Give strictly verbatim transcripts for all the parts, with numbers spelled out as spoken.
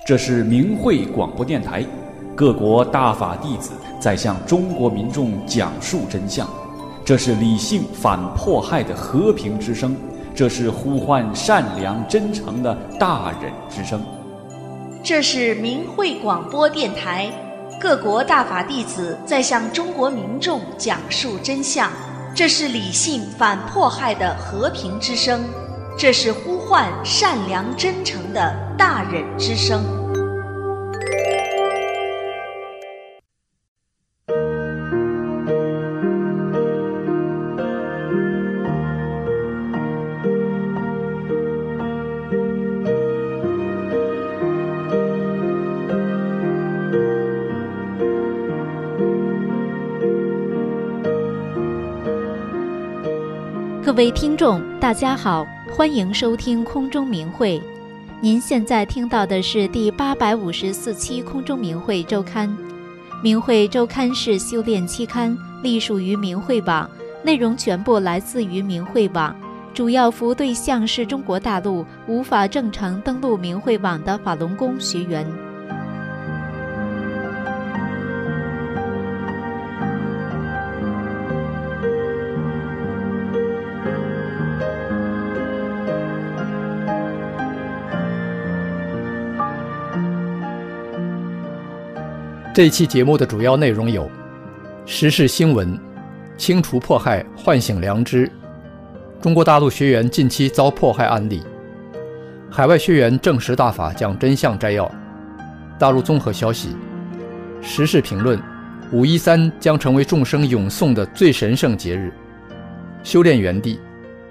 这是明慧广播电台，各国大法弟子在向中国民众讲述真相。这是理性反迫害的和平之声，这是呼唤善良真诚的大忍之声。 这是明慧广播电台，各国大法弟子在向中国民众讲述真相。这是理性反迫害的和平之声，这是呼唤善良真诚的大忍之声。 各位听众大家好，欢迎收听空中明慧。您现在听到的是第八百五十四期空中明慧周刊。明慧周刊是修炼期刊，隶属于明慧网，内容全部来自于明慧网，主要服务对象是中国大陆无法正常登录明慧网的法轮功学员。 这一期节目的主要内容有：时事新闻、清除迫害、唤醒良知；中国大陆学员近期遭迫害案例；海外学员证实大法讲真相摘要；大陆综合消息；时事评论：五一三将成为众生咏诵的最神圣节日；修炼园地。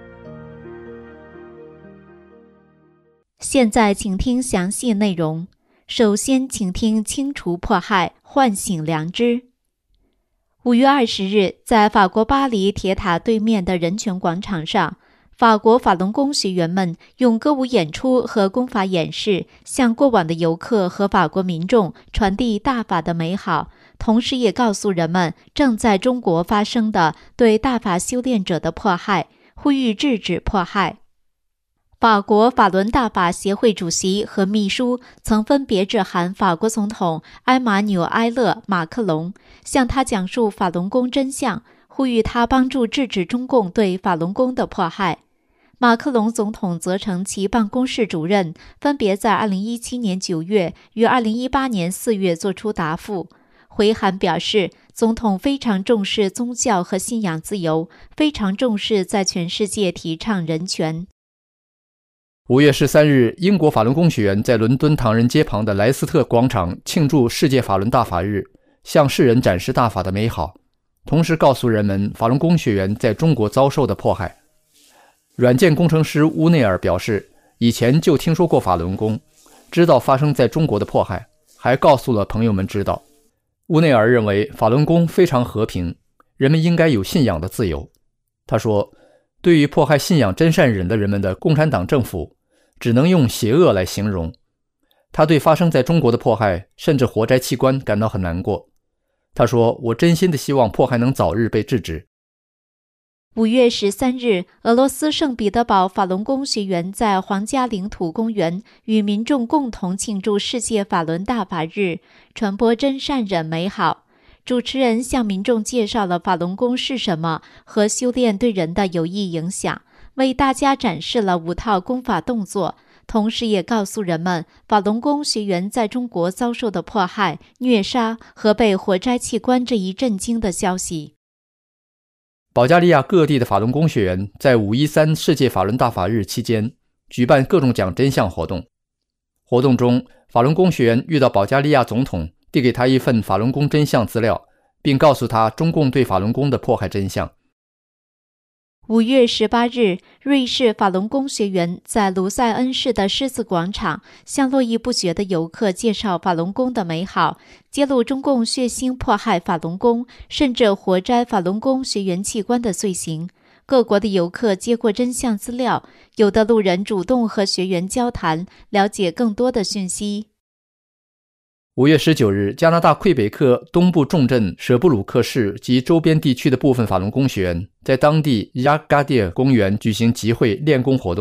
现在请听详细内容。首先请听清除迫害，唤醒良知。五月二十日，在法国巴黎铁塔对面的人权广场上，法国法轮功学员们用歌舞演出和功法演示，向过往的游客和法国民众传递大法的美好，同时也告诉人们正在中国发生的对大法修炼者的迫害，呼吁制止迫害。法国法轮大法协会主席和秘书曾分别致函法国总统埃马纽埃勒·马克龙，向他讲述法轮功真相，呼吁他帮助制止中共对法轮功的迫害。马克龙总统责成其办公室主任分别在二零一七年九月与二零一八年四月作出答复。回函表示，总统非常重视宗教和信仰自由，非常重视在全世界提倡人权。 五月十三日，英国法轮功学员在伦敦唐人街旁的莱斯特广场庆祝世界法轮大法日，向世人展示大法的美好，同时告诉人们法轮功学员在中国遭受的迫害。软件工程师乌内尔表示，以前就听说过法轮功，知道发生在中国的迫害，还告诉了朋友们知道。乌内尔认为法轮功非常和平，人们应该有信仰的自由。他说，对于迫害信仰真善忍的人们的共产党政府，只能用邪恶来形容。他对发生在中国的迫害，甚至活摘器官感到很难过。他说，我真心的希望迫害能早日被制止。 五月十三日，俄罗斯圣彼得堡法轮功学员在皇家领土公园与民众共同庆祝世界法轮大法日，传播真善忍美好。主持人向民众介绍了法轮功是什么和修炼对人的有益影响，为大家展示了五套功法动作，同时也告诉人们法轮功学员在中国遭受的迫害、虐杀和被活摘器官这一震惊的消息。 保加利亚各地的法轮功学员在五一三世界法轮大法日期间举办各种讲真相活动。活动中，法轮功学员遇到保加利亚总统，递给他一份法轮功真相资料，并告诉他中共对法轮功的迫害真相。 五月十八日，瑞士法轮功学员在卢塞恩市的狮子广场向络绎不绝的游客介绍法轮功的美好，揭露中共血腥迫害法轮功，甚至活摘法轮功学员器官的罪行。各国的游客接过真相资料，有的路人主动和学员交谈，了解更多的讯息。 五月十九日，加拿大魁北克东部重镇舍布鲁克市及周边地区的部分法轮功学员在当地亚嘎蒂尔公园举行集会练功活动，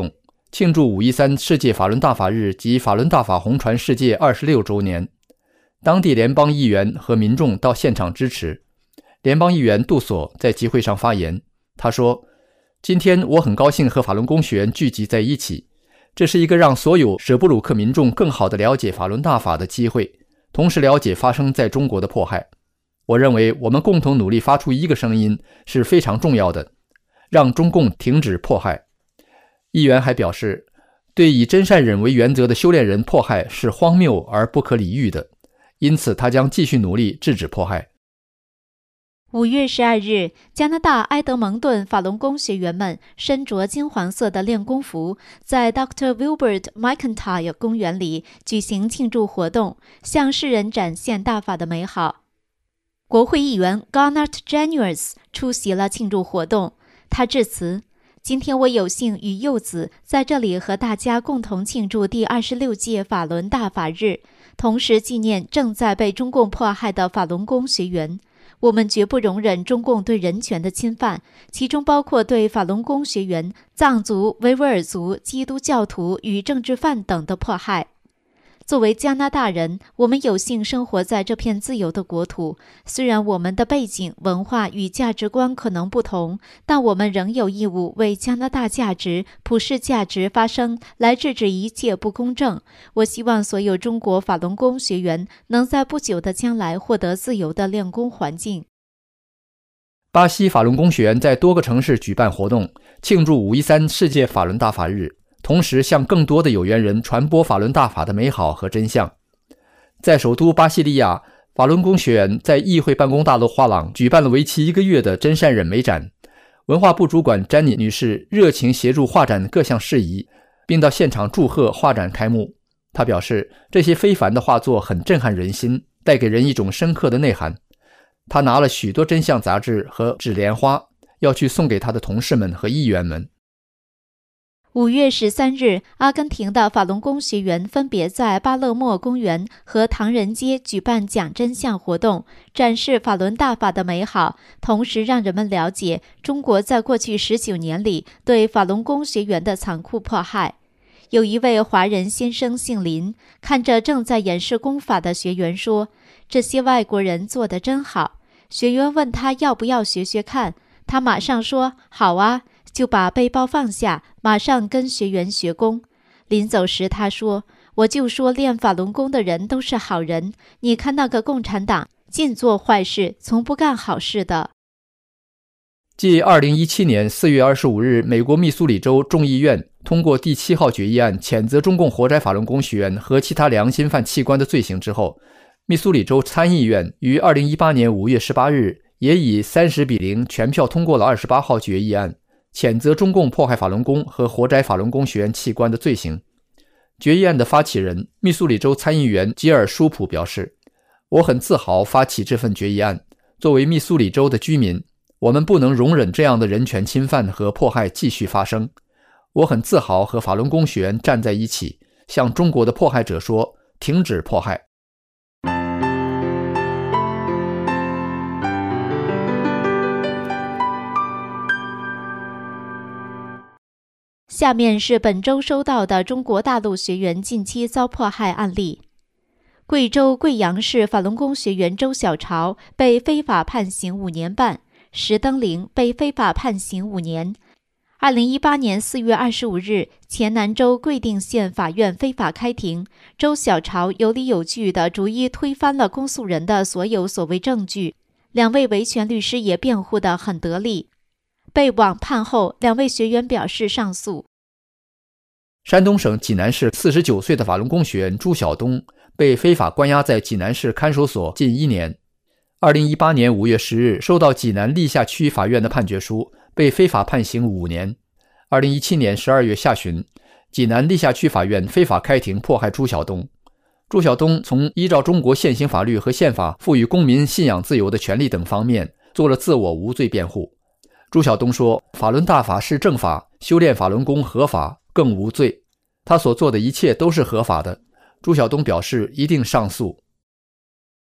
庆祝五一三世界法轮大法日及法轮大法红传世界二十六周年。当地联邦议员和民众到现场支持。联邦议员杜索在集会上发言，他说：今天我很高兴和法轮功学员聚集在一起，这是一个让所有舍布鲁克民众更好地了解法轮大法的机会，同时了解发生在中国的迫害。我认为我们共同努力发出一个声音是非常重要的，让中共停止迫害。议员还表示，对以真善忍为原则的修炼人迫害是荒谬而不可理喻的，因此他将继续努力制止迫害。 五月十二日，加拿大埃德蒙顿法轮功学员们身着金黄色的练功服，在 Doctor Wilbert McIntyre 公园里举行庆祝活动，向世人展现大法的美好。国会议员 Garnet Jenius 出席了庆祝活动，他致辞：今天我有幸与柚子在这里和大家共同庆祝第二十六届法轮大法日，同时纪念正在被中共迫害的法轮功学员。我们绝不容忍中共对人权的侵犯，其中包括对法轮功学员、藏族、维吾尔族、基督教徒与政治犯等的迫害。作为加拿大人，我们有幸生活在这片自由的国土，虽然我们的背景、文化与价值观可能不同，但我们仍有义务为加拿大价值、普世价值发声，来制止一切不公正。我希望所有中国法轮功学员能在不久的将来获得自由的练功环境。 巴西法轮功学员在多个城市举办活动，庆祝五一三世界法轮大法日，同时向更多的有缘人传播法轮大法的美好和真相。在首都巴西利亚，法轮功学员在议会办公大楼画廊举办了为期一个月的真善忍美展。文化部主管詹妮女士热情协助画展各项事宜，并到现场祝贺画展开幕。她表示，这些非凡的画作很震撼人心，带给人一种深刻的内涵。她拿了许多真相杂志和纸莲花，要去送给她的同事们和议员们。 五月十三日，阿根廷的法轮功学员分别在巴勒莫公园和唐人街举办讲真相活动，展示法轮大法的美好，同时让人们了解中国在过去十九年里对法轮功学员的残酷迫害。有一位华人先生姓林，看着正在演示功法的学员说：“这些外国人做得真好。”学员问他要不要学学看，他马上说：“好啊。”就把背包放下，马上跟学员学功。临走时他说：“我就说练法轮功的人都是好人，你看那个共产党尽做坏事，从不干好事的。” 继二零一七年四月二十五日美国密苏里州众议院通过第七号决议案，谴责中共活摘法轮功学员和其他良心犯器官的罪行之后，密苏里州参议院于二零一八年五月十八日也以三十比零全票通过了二十八号决议案，谴责中共迫害法轮功和活摘法轮功学员器官的罪行。决议案的发起人密苏里州参议员吉尔舒普表示：“我很自豪发起这份决议案。作为密苏里州的居民，我们不能容忍这样的人权侵犯和迫害继续发生。我很自豪和法轮功学员站在一起，向中国的迫害者说：停止迫害。” 下面是本周收到的中国大陆学员近期遭迫害案例。贵州贵阳市法轮功学员周小潮被非法判刑五年半，石登玲被非法判刑五年。二零一八年四月二十五日，黔南州贵定县法院非法开庭，周小潮有理有据地逐一推翻了公诉人的所有所谓证据，两位维权律师也辩护得很得力。被网判后，两位学员表示上诉。 山东省济南市四十九岁的法轮功学员朱晓东被非法关押在济南市看守所近一年。二零一八年五月十日收到济南历下区法院的判决书，被非法判刑五年。二零一七年十二月下旬，济南历下区法院非法开庭迫害朱晓东。朱晓东从依照中国现行法律和宪法赋予公民信仰自由的权利等方面做了自我无罪辩护。朱晓东说，法轮大法是正法，修炼法轮功合法，更无罪。他所做的一切都是合法的。朱晓东表示一定上诉。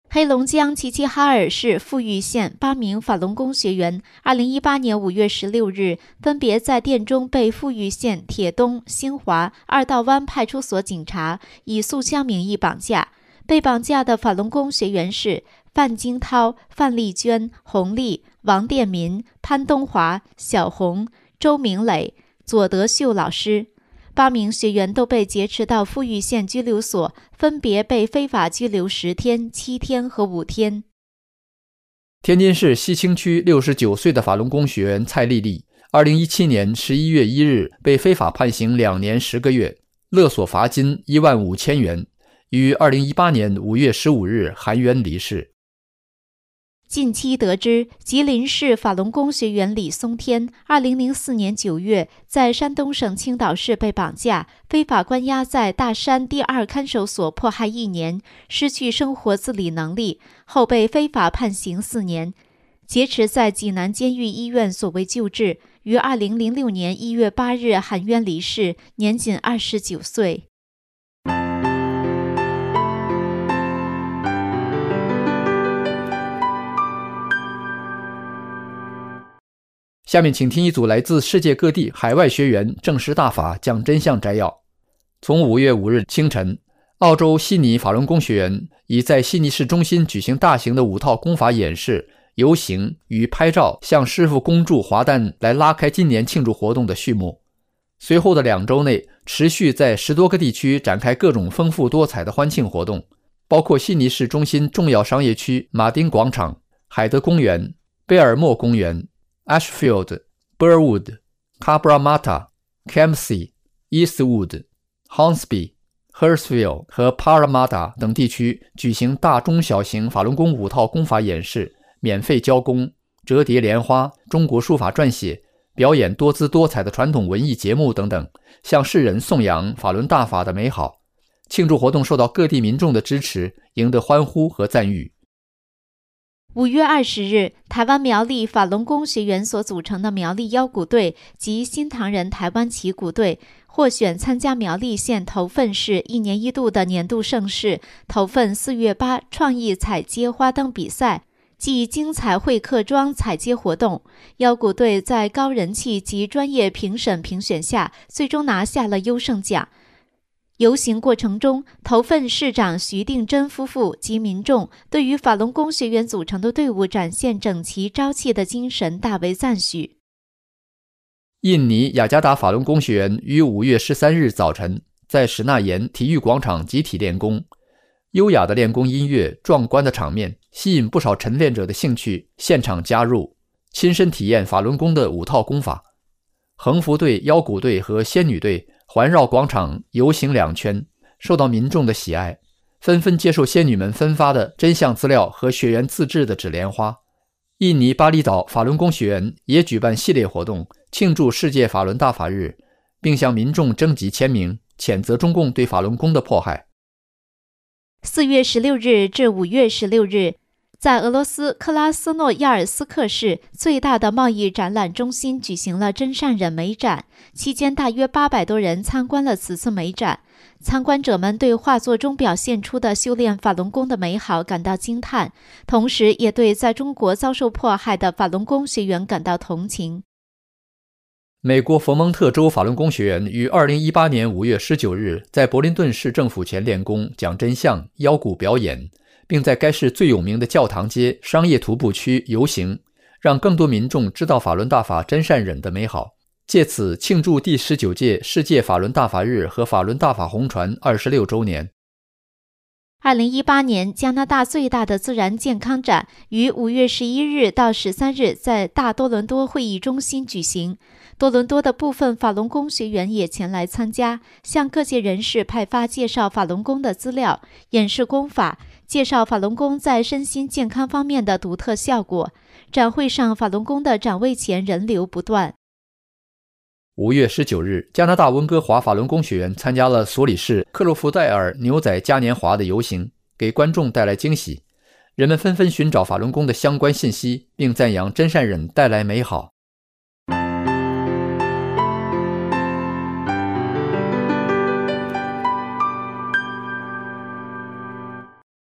黑龙江齐齐哈尔市富裕县八名法轮功学员，二零一八年五月十六日分别在店中被富裕县铁东、兴华、二道湾派出所警察以诉枪名义绑架。被绑架的法轮功学员是范金涛、范丽娟、洪丽、王殿民、潘东华、小红、周明磊、左德秀老师。八名学员都被劫持到富裕县拘留所，分别被非法拘留十天、七天和五天。 天津市西青区六十九岁的法轮功学员蔡丽丽，二零一七年十一月一日被非法判刑两年十个月，勒索罚金一万五千元，于二零一八年五月十五日含冤离世。 近期得知，吉林市法轮功学员李松天，二零零四年九月在山东省青岛市被绑架，非法关押在大山第二看守所迫害一年，失去生活自理能力，后被非法判刑四年，劫持在济南监狱医院所谓救治，于二零零六年一月八日含冤离世，年仅二十九岁。 下面请听一组来自世界各地海外学员证实大法讲真相摘要。从五月五日清晨，澳洲悉尼法轮功学员已在悉尼市中心举行大型的五套功法演示、游行与拍照，向师父恭祝华诞，来拉开今年庆祝活动的序幕。随后的两周内，持续在十多个地区展开各种丰富多彩的欢庆活动，包括悉尼市中心重要商业区马丁广场、海德公园、贝尔莫公园、Ashfield、Burwood、Cabramatta、Kempsey、Eastwood、Hornsby、Hurstville 和 Parramatta 等地区举行大中小型法轮功五套功法演示，免费教功、折叠莲花、中国书法撰写、表演多姿多彩的传统文艺节目等等，向世人颂扬法轮大法的美好。庆祝活动受到各地民众的支持，赢得欢呼和赞誉。 五月二十日，台湾苗栗法轮功学员所组成的苗栗腰鼓队及新唐人台湾旗鼓队获选参加苗栗县头份市一年一度的年度盛事头份四月八创意彩街花灯比赛暨精彩会客庄彩街活动。腰鼓队在高人气及专业评审评选下，最终拿下了优胜奖。游行过程中，头份市长徐定珍夫妇及民众对于法轮功学员组成的队伍展现整齐朝气的精神大为赞许。 印尼雅加达法轮功学员于五月十三日早晨在史纳岩体育广场集体练功，优雅的练功音乐、壮观的场面吸引不少晨练者的兴趣，现场加入，亲身体验法轮功的五套功法。横幅队、腰鼓队和仙女队环绕广场游行两圈，受到民众的喜爱，纷纷接受仙女们分发的真相资料和学员自制的纸莲花。印尼巴厘岛法轮功学员也举办系列活动，庆祝世界法轮大法日，并向民众征集签名，谴责中共对法轮功的迫害。 四月十六日至五月十六日，在俄罗斯克拉斯诺亚尔斯克市最大的贸易展览中心举行了真善忍美展，期间大约八百多人参观了此次美展。参观者们对画作中表现出的修炼法轮功的美好感到惊叹，同时也对在中国遭受迫害的法轮功学员感到同情。 美国佛蒙特州法轮功学员于二零一八年五月十九日在伯林顿市政府前练功、讲真相、腰鼓表演，并在该市最有名的教堂街商业徒步区游行，让更多民众知道法轮大法真善忍的美好，借此庆祝第十九届世界法轮大法日和法轮大法红传二十六周年。 二零一八年加拿大最大的自然健康展于五月十一日到十三日在大多伦多会议中心举行，多伦多的部分法轮功学员也前来参加，向各界人士派发介绍法轮功的资料，演示功法，介绍法轮功在身心健康方面的独特效果。展会上，法轮功的展位前人流不断。 五月十九日，加拿大温哥华法轮功学员参加了索里市克洛福戴尔牛仔嘉年华的游行，给观众带来惊喜。人们纷纷寻找法轮功的相关信息，并赞扬真善忍带来美好。 下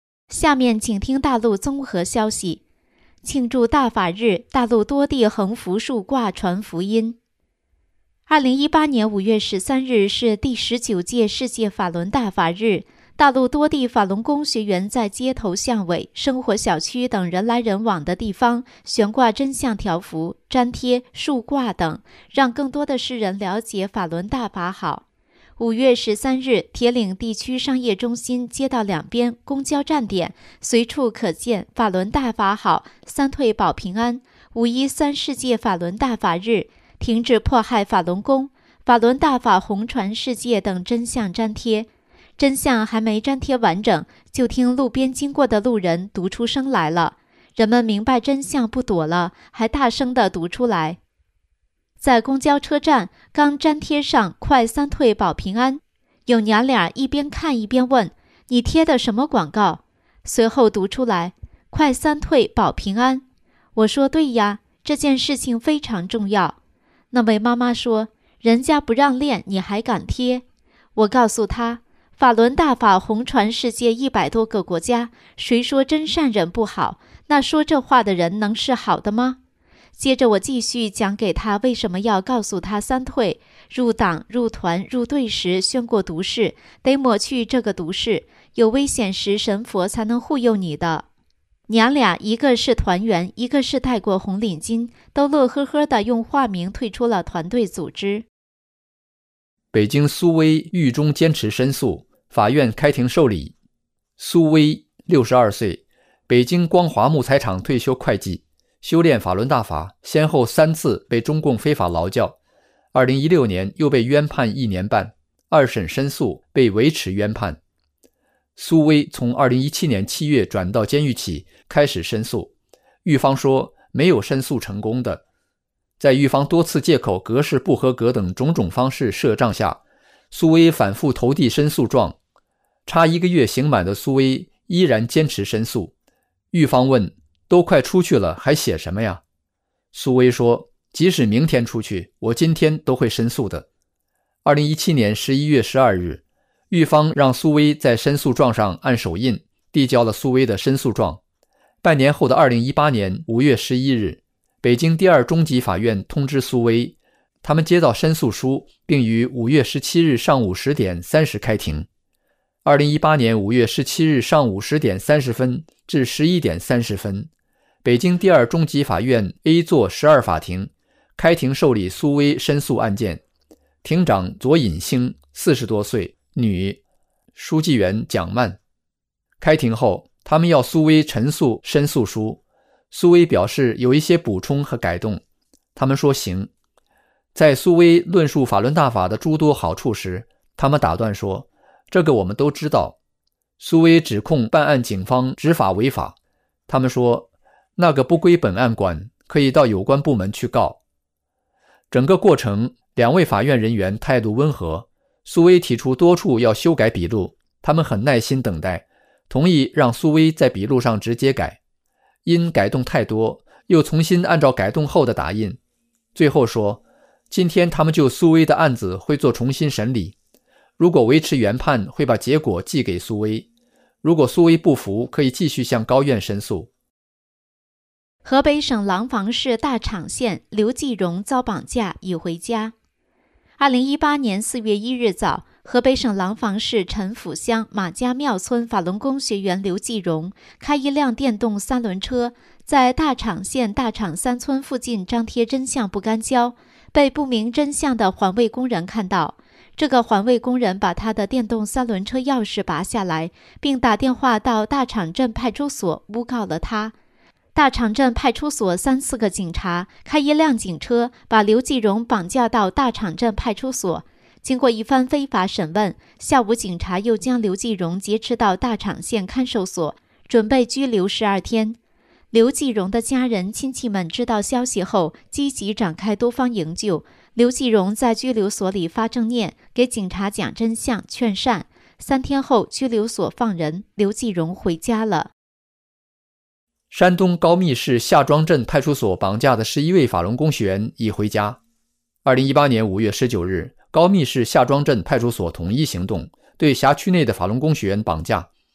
下面请听大陆综合消息。庆祝大法日，大陆多地横幅竖挂传福音。二零一八年五月十三日是第十九届世界法轮大法日，大陆多地法轮功学员在街头巷尾、生活小区等人来人往的地方悬挂真相条幅、粘贴、竖挂等，让更多的世人了解法轮大法好。五月十三日，铁岭地区商业中心街道两边、公交站点随处可见法轮大法好、三退保平安、五一三世界法轮大法日、停止迫害法轮功、法轮大法红传世界等真相粘贴。真相还没粘贴完整，就听路边经过的路人读出声来了。人们明白真相不躲了，还大声地读出来。在公交车站刚粘贴上快三退保平安，有娘俩一边看一边问：你贴的什么广告？随后读出来快三退保平安。我说对呀，这件事情非常重要。那位妈妈说：人家不让练你还敢贴？我告诉她，法轮大法红传世界一百多个国家，谁说真善人不好？那说这话的人能是好的吗？接着我继续讲给他为什么要告诉他三退：入党、入团、入队时宣过毒誓，得抹去这个毒誓，有危险时神佛才能护佑你的。娘俩一个是团员，一个是戴过红领巾，都乐呵呵地用化名退出了团队组织。 北京苏威狱中坚持申诉，法院开庭受理。苏威六十二岁，北京光华木材厂退休会计，修炼法轮大法，先后三次被中共非法劳教，二零一六年又被冤判一年半，二审申诉被维持冤判。苏威从二零一七年七月转到监狱起开始申诉，狱方说没有申诉成功的。在狱方多次借口格式不合格等种种方式设障下，苏威反复投递申诉状，差一个月刑满的苏威依然坚持申诉。狱方问：都快出去了还写什么呀？苏威说：即使明天出去，我今天都会申诉的。二零一七年十一月十二日，狱方让苏威在申诉状上按手印，递交了苏威的申诉状。半年后的二零一八年五月十一日，北京第二中级法院通知苏威，他们接到申诉书，并于五月十七日上午十点三十开庭。二零一八年五月十七日上午十点三十分至十一点三十分，北京第二中级法院 A 座十二法庭开庭受理苏威申诉案件。庭长左尹星，四十多岁，女，书记员蒋曼。开庭后，他们要苏威陈述申诉书，苏威表示有一些补充和改动，他们说行。在苏威论述法轮大法的诸多好处时，他们打断说：这个我们都知道。苏威指控办案警方执法违法，他们说那个不归本案管，可以到有关部门去告。整个过程，两位法院人员态度温和，苏威提出多处要修改笔录，他们很耐心等待，同意让苏威在笔录上直接改。因改动太多，又重新按照改动后的打印。最后说，今天他们就苏威的案子会做重新审理，如果维持原判，会把结果寄给苏威，如果苏威不服，可以继续向高院申诉。 河北省廊坊市大厂县刘继荣遭绑架，已回家。二零一八年四月一日早，河北省廊坊市陈府乡马家庙村法轮功学员刘继荣开一辆电动三轮车，在大厂县大厂三村附近张贴真相不干胶，被不明真相的环卫工人看到。这个环卫工人把他的电动三轮车钥匙拔下来，并打电话到大厂镇派出所诬告了他。大厂镇派出所三四个警察开一辆警车，把刘继荣绑架到大厂镇派出所。经过一番非法审问，下午警察又将刘继荣劫持到大厂县看守所，准备拘留十二天。刘继荣的家人亲戚们知道消息后，积极展开多方营救。刘继荣在拘留所里发正念，给警察讲真相，劝善。三天后，拘留所放人，刘继荣回家了。 山东高密市夏庄镇派出所绑架的十一位法轮功学员已回家。二零一八年五月十九日，高密市夏庄镇派出所统一行动，对辖区内的法轮功学员绑架，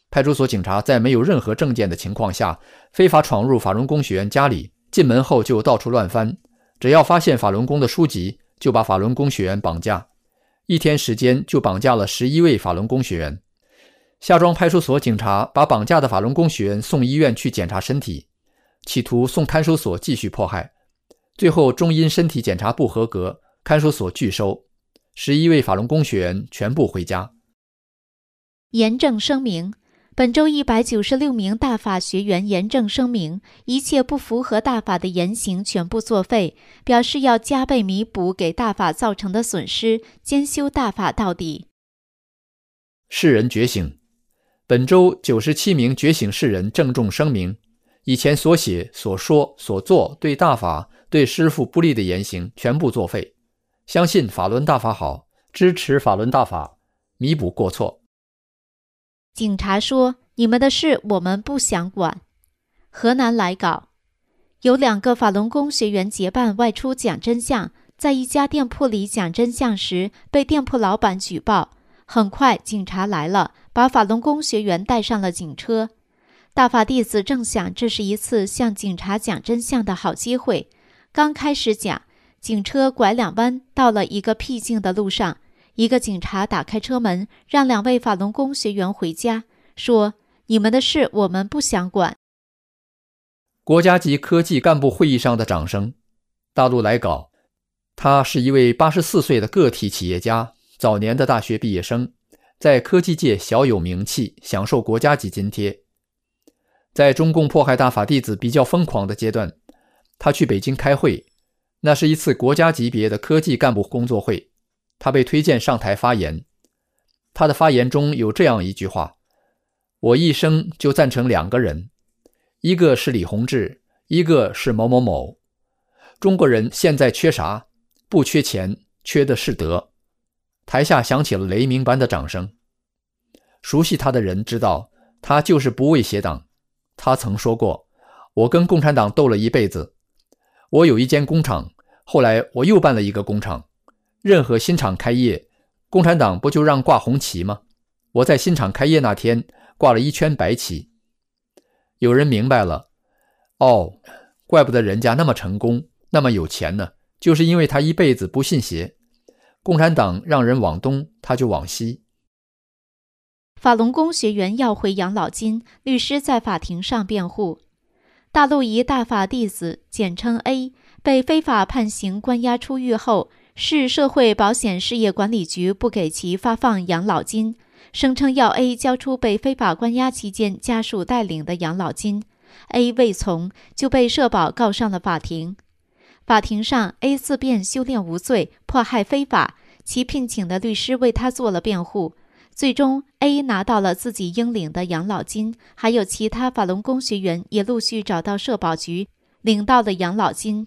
派出所警察在没有任何证件的情况下，非法闯入法轮功学员家里，进门后就到处乱翻，只要发现法轮功的书籍，就把法轮功学员绑架。一天时间就绑架了十一位法轮功学员。夏庄派出所警察把绑架的法轮功学员送医院去检查身体，企图送看守所继续迫害。最后终因身体检查不合格，看守所拒收，十一位法轮功学员全部回家。 严正声明：本周一百九十六名大法学员严正声明，一切不符合大法的言行全部作废，表示要加倍弥补给大法造成的损失，兼修大法到底。 世人觉醒。本周九十七名觉醒世人郑重声明，以前所写、所说、所做对大法、对师父不利的言行全部作废，相信法轮大法好，支持法轮大法，弥补过错。 警察说：“你们的事我们不想管。”河南来稿，有两个法轮功学员结伴外出讲真相，在一家店铺里讲真相时，被店铺老板举报。很快，警察来了，把法轮功学员带上了警车。大法弟子正想这是一次向警察讲真相的好机会，刚开始讲，警车拐两弯，到了一个僻静的路上。一个警察打开车门，让两位法轮功学员回家，说：“你们的事我们不想管。” 国家级科技干部会议上的掌声。大陆来稿，他是一位八十四岁的个体企业家，早年的大学毕业生，在科技界小有名气，享受国家级津贴。在中共迫害大法弟子比较疯狂的阶段，他去北京开会，那是一次国家级别的科技干部工作会，他被推荐上台发言。他的发言中有这样一句话：我一生就赞成两个人，一个是李洪志，一个是某某某。中国人现在缺啥？不缺钱，缺的是德。台下响起了雷鸣般的掌声。熟悉他的人知道，他就是不畏邪党。他曾说过，我跟共产党斗了一辈子，我有一间工厂，后来我又办了一个工厂，任何新厂开业，共产党不就让挂红旗吗？我在新厂开业那天挂了一圈白旗。有人明白了，哦，怪不得人家那么成功，那么有钱呢，就是因为他一辈子不信邪。共产党让人往东，他就往西。 法轮功学员要回养老金，律师在法庭上辩护。大陆一大法弟子，简称 A， 被非法判刑关押出狱后，市社会保险事业管理局不给其发放养老金，声称要 A 交出被非法关押期间家属带领的养老金。A 未从，就被社保告上了法庭。法庭上 A 自辩修炼无罪，迫害非法，其聘请的律师为他做了辩护。最终 A 拿到了自己应领的养老金，还有其他法轮功学员也陆续找到社保局，领到了养老金。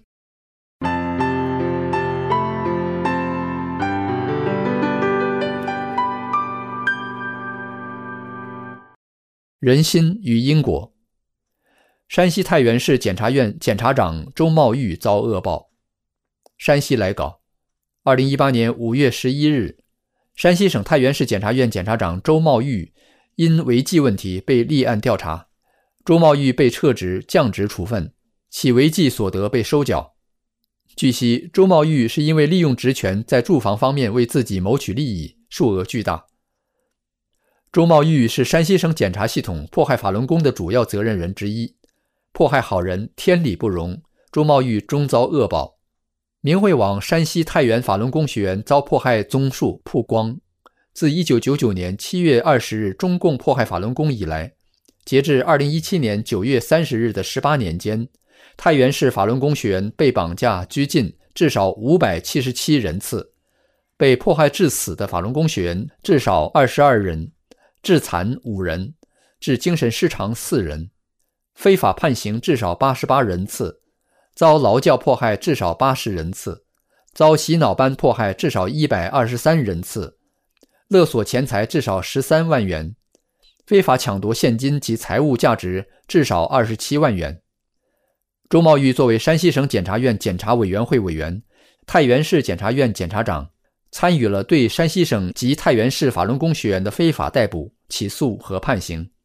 人心与因果。山西太原市检察院检察长周茂玉遭恶报。山西来稿，二零一八年五月十一日，山西省太原市检察院检察长周茂玉因违纪问题被立案调查，周茂玉被撤职降职处分，其违纪所得被收缴。据悉，周茂玉是因为利用职权在住房方面为自己谋取利益，数额巨大。周茂玉是山西省检察系统迫害法轮功的主要责任人之一，迫害好人天理不容，周茂玉终遭恶报。明慧网山西太原法轮功学员遭迫害综述曝光。自一九九九年七月二十日中共迫害法轮功以来，截至二零一七年九月三十日的十八年间，太原市法轮功学员被绑架拘禁至少五百七十七人次，被迫害致死的法轮功学员至少二十二人，致残五人，致精神失常四人，非法判刑至少八十八人次，遭劳教迫害至少八十人次，遭洗脑班迫害至少一百二十三人次，勒索钱财至少十三万元，非法抢夺现金及财物价值至少二十七万元。周茂玉作为山西省检察院检察委员会委员、太原市检察院检察长，参与了对山西省及太原市法轮功学员的非法逮捕、起诉和判刑，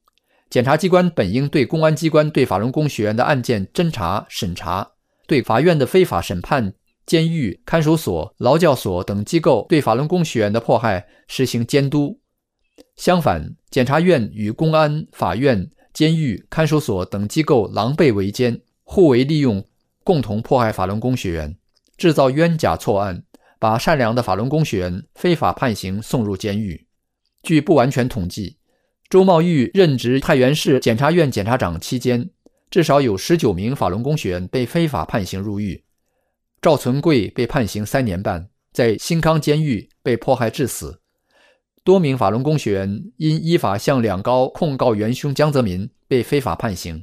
检察机关本应对公安机关对法轮功学员的案件侦查审查，对法院的非法审判、监狱、看守所、劳教所等机构对法轮功学员的迫害实行监督。相反，检察院与公安、法院、监狱、看守所等机构狼狈为奸，互为利用，共同迫害法轮功学员，制造冤假错案，把善良的法轮功学员非法判刑送入监狱。据不完全统计，周茂玉任职太原市检察院检察长期间，至少有十九名法轮功学员被非法判刑入狱。赵存贵被判刑三年半，在新康监狱被迫害致死。多名法轮功学员因依法向两高控告元凶江泽民，被非法判刑。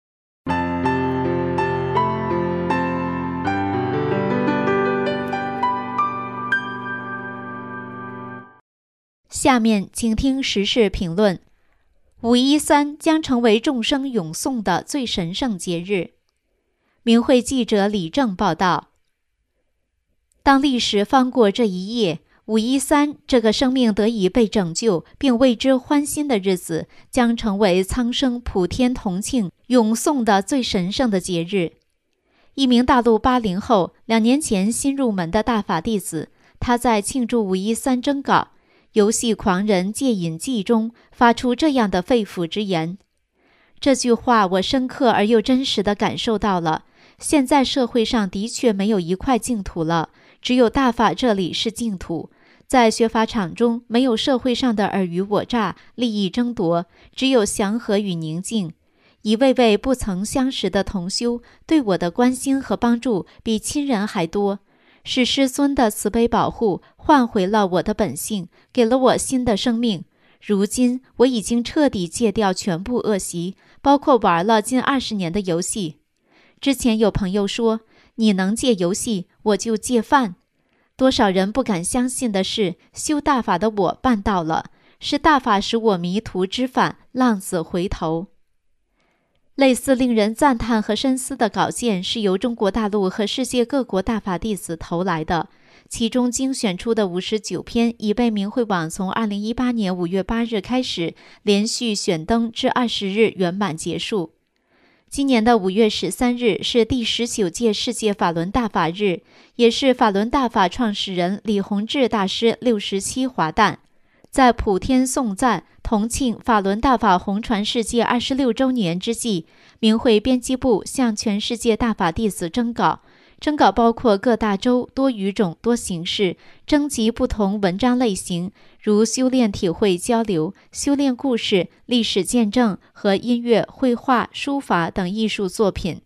下面请听时事评论。五一三将成为众生咏颂的最神圣节日。明慧记者李正报道，当历史翻过这一页，五一三这个生命得以被拯救并为之欢欣的日子，将成为苍生普天同庆咏颂的最神圣的节日。一名大陆八零后，两年前新入门的大法弟子，他在庆祝五一三征稿游戏狂人戒瘾记中发出这样的肺腑之言。这句话我深刻而又真实地感受到了，现在社会上的确没有一块净土了，只有大法这里是净土。在学法场中，没有社会上的尔虞我诈、利益争夺，只有祥和与宁静。一位位不曾相识的同修对我的关心和帮助比亲人还多，是师尊的慈悲保护换回了我的本性，给了我新的生命。如今我已经彻底戒掉全部恶习，包括玩了近二十年的游戏。之前有朋友说，你能戒游戏，我就戒饭。多少人不敢相信的是，修大法的我办到了，是大法使我迷途知返，浪子回头。类似令人赞叹和深思的稿件是由中国大陆和世界各国大法弟子投来的，其中精选出的五十九篇已被明慧网从二零一八年五月八日开始连续选登至二十日圆满结束。今年的五月十三日是第十九届世界法轮大法日，也是法轮大法创始人李洪志大师六十七华诞。在普天颂赞同庆法轮大法红传世界二十六周年之际，明慧编辑部向全世界大法弟子征稿，征稿包括各大洲、多语种、多形式，征集不同文章类型，如修炼体会交流、修炼故事、历史见证和音乐、绘画、书法等艺术作品，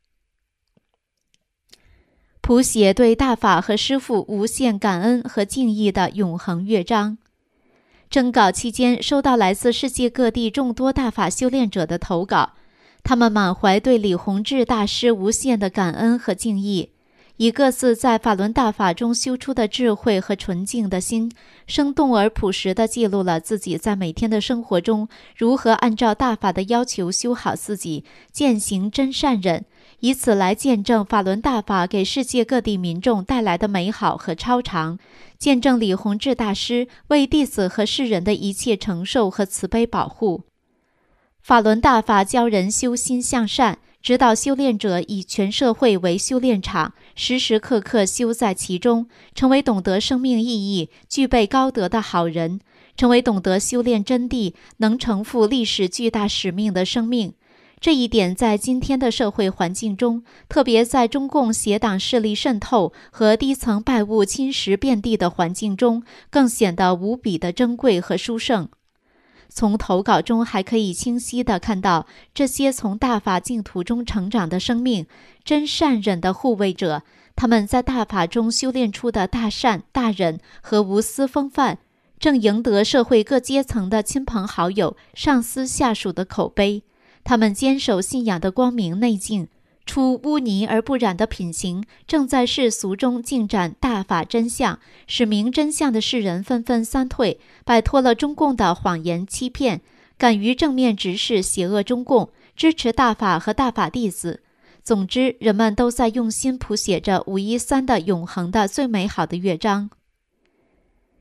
谱写对大法和师父无限感恩和敬意的永恒乐章。征稿期间，收到来自世界各地众多大法修炼者的投稿，他们满怀对李洪志大师无限的感恩和敬意，以各自在法轮大法中修出的智慧和纯净的心，生动而朴实地记录了自己在每天的生活中如何按照大法的要求修好自己，践行真善忍，以此来见证法轮大法给世界各地民众带来的美好和超常，见证李洪志大师为弟子和世人的一切承受和慈悲保护。法轮大法教人修心向善，指导修炼者以全社会为修炼场，时时刻刻修在其中，成为懂得生命意义、具备高德的好人，成为懂得修炼真谛、能承负历史巨大使命的生命。这一点在今天的社会环境中，特别在中共邪党势力渗透和低层拜物侵蚀遍地的环境中，更显得无比的珍贵和殊胜。从投稿中还可以清晰地看到，这些从大法净土中成长的生命，真善忍的护卫者，他们在大法中修炼出的大善、大忍和无私风范，正赢得社会各阶层的亲朋好友、上司下属的口碑。他们坚守信仰的光明内径，出污泥而不染的品行，正在世俗中尽展大法真相，使明真相的世人纷纷三退，摆脱了中共的谎言欺骗，敢于正面直视邪恶中共，支持大法和大法弟子。总之，人们都在用心谱写着五一三的永恒的最美好的乐章。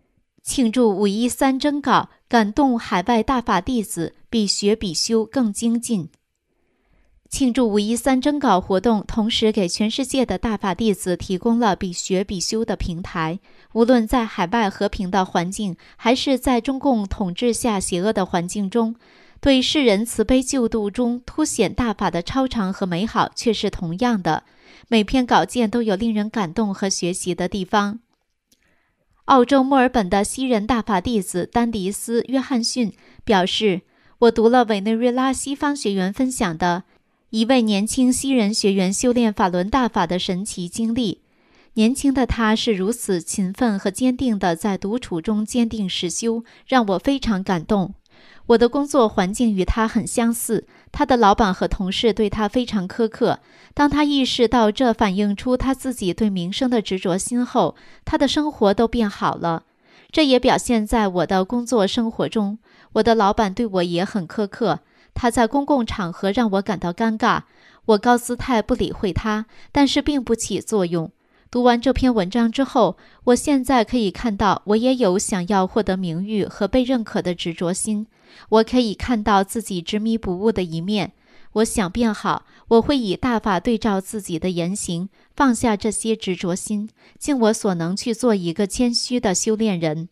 庆祝五一三征稿，感动海外大法弟子比学比修更精进。庆祝五一三征稿活动同时给全世界的大法弟子提供了比学比修的平台，无论在海外和平的环境，还是在中共统治下邪恶的环境中，对世人慈悲救度中凸显大法的超常和美好却是同样的。每篇稿件都有令人感动和学习的地方。澳洲墨尔本的西人大法弟子丹迪斯·约翰逊表示，我读了委内瑞拉西方学员分享的一位年轻西人学员修炼法轮大法的神奇经历。年轻的他是如此勤奋和坚定地在独处中坚定实修，让我非常感动。我的工作环境与他很相似，他的老板和同事对他非常苛刻。当他意识到这反映出他自己对名声的执着心后，他的生活都变好了。这也表现在我的工作生活中。我的老板对我也很苛刻，他在公共场合让我感到尴尬。我高姿态不理会他，但是并不起作用。读完这篇文章之后，我现在可以看到我也有想要获得名誉和被认可的执着心。我可以看到自己执迷不悟的一面。我想变好，我会以大法对照自己的言行，放下这些执着心，尽我所能去做一个谦虚的修炼人。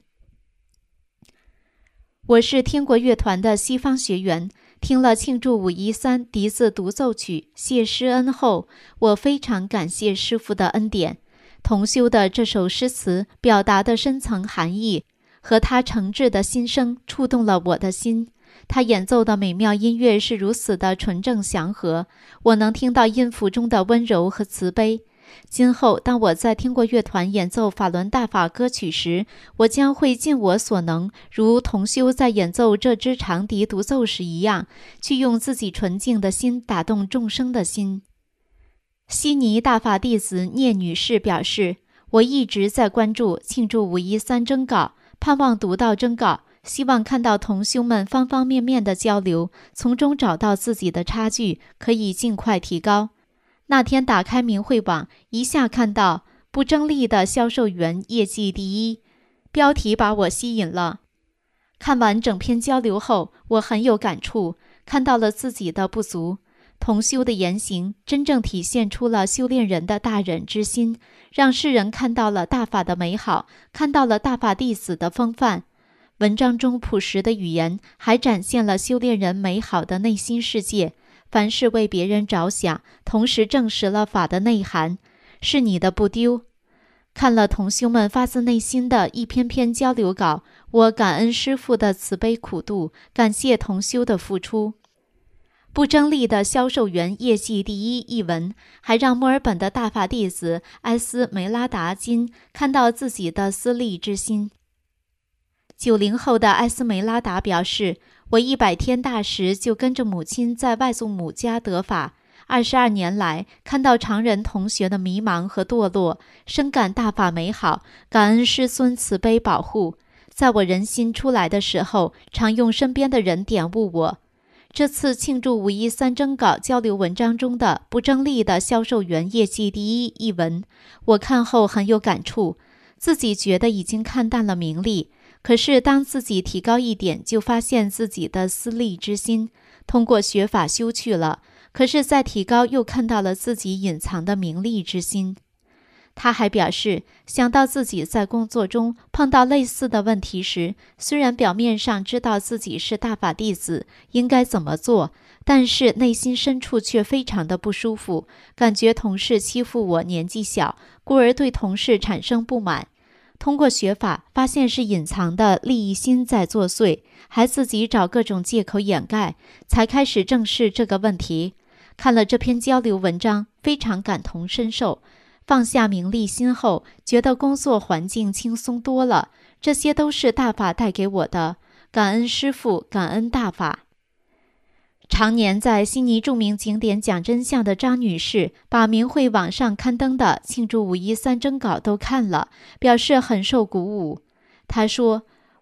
我是天国乐团的西方学员，听了庆祝五一三笛子独奏曲谢师恩后，我非常感谢师父的恩典。同修的这首诗词表达的深层含义和他诚挚的心声触动了我的心。他演奏的美妙音乐是如此的纯正祥和，我能听到音符中的温柔和慈悲。今后当我在天国乐团演奏法轮大法歌曲时，我将会尽我所能，如同修在演奏这支长笛独奏时一样，去用自己纯净的心打动众生的心。悉尼大法弟子聂女士表示，我一直在关注庆祝五一三征稿，盼望读到征稿，希望看到同修们方方面面的交流，从中找到自己的差距，可以尽快提高。那天打开明慧网，一下看到不争利的销售员业绩第一，标题把我吸引了。看完整篇交流后，我很有感触，看到了自己的不足。同修的言行真正体现出了修炼人的大忍之心，让世人看到了大法的美好，看到了大法弟子的风范。文章中朴实的语言还展现了修炼人美好的内心世界，凡事为别人着想，同时证实了法的内涵，是你的不丢。看了同修们发自内心的一篇篇交流稿，我感恩师父的慈悲苦度，感谢同修的付出。不争利的销售员业绩第一一文，还让墨尔本的大法弟子埃斯梅拉达金看到自己的私利之心。九零后的埃斯梅拉达表示，我一百天大时就跟着母亲在外祖母家得法，二十二年来看到常人同学的迷茫和堕落，深感大法美好，感恩师孙慈悲保护。在我人心出来的时候，常用身边的人点悟我。这次庆祝五一三征稿交流文章中的不争利的销售员业绩第一一文，我看后很有感触，自己觉得已经看淡了名利，可是当自己提高一点，就发现自己的私利之心，通过学法修去了，可是再提高又看到了自己隐藏的名利之心。他还表示，想到自己在工作中碰到类似的问题时，虽然表面上知道自己是大法弟子，应该怎么做，但是内心深处却非常的不舒服，感觉同事欺负我年纪小，故而对同事产生不满。通过学法，发现是隐藏的利益心在作祟，还自己找各种借口掩盖，才开始正视这个问题。看了这篇交流文章，非常感同身受。放下名利心后，觉得工作环境轻松多了，这些都是大法带给我的，感恩师父，感恩大法。常年在悉尼著名景点讲真相的张女士，把明慧网上刊登的庆祝五一三征稿都看了，表示很受鼓舞。她说，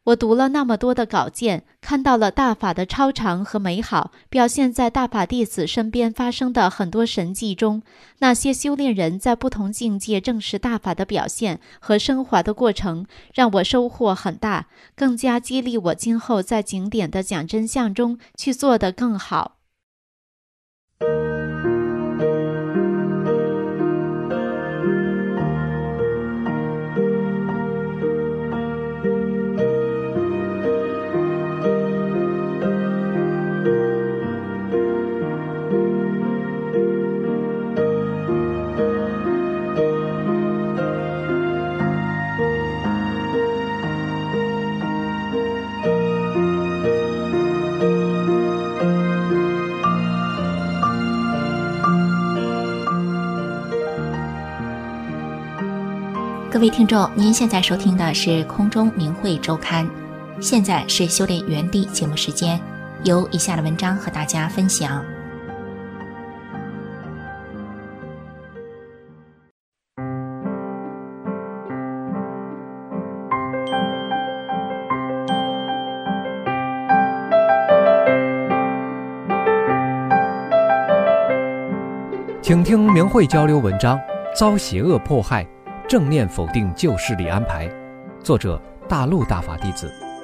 我读了那么多的稿件，看到了大法的超常和美好，表现在大法弟子身边发生的很多神迹中。那些修炼人在不同境界证实大法的表现和升华的过程，让我收获很大，更加激励我今后在经典的讲真相中去做得更好。 各位听众，您现在收听的是空中明慧周刊，现在是修炼原地节目时间，由以下的文章和大家分享。 请听明慧交流文章，遭邪恶迫害，正念否定旧势力安排，作者大陆大法弟子。